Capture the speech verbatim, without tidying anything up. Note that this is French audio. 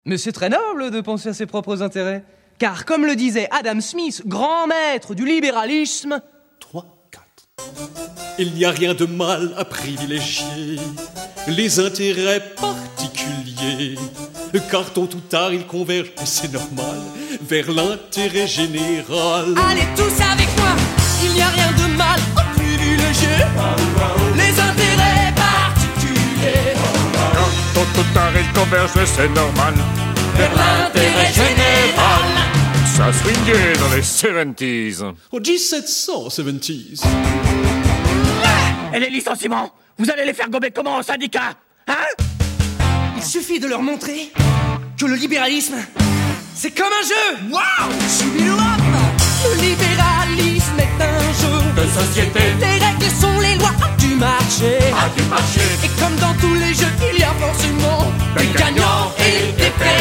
Mais c'est très noble de penser à ses propres intérêts. Car comme le disait Adam Smith, grand maître du libéralisme... trois, quatre. Il n'y a rien de mal à privilégier les intérêts particuliers, car tôt ou tard ils convergent, et c'est normal, vers l'intérêt général. Allez tous avec moi, il n'y a rien de mal à privilégier les intérêts particuliers, car tôt ou tard ils convergent, et c'est normal, vers l'intérêt général. Ça swingait dans les soixante-dix. Au dix-sept cent soixante-dix. Et les licenciements, vous allez les faire gober comment au syndicat? Hein? Il suffit de leur montrer que le libéralisme, c'est comme un jeu. Waouh! Le libéralisme est un jeu de société. Les règles sont les lois du marché. Ah, du marché. Et comme dans tous les jeux, il y a forcément des gagnants et des perdants.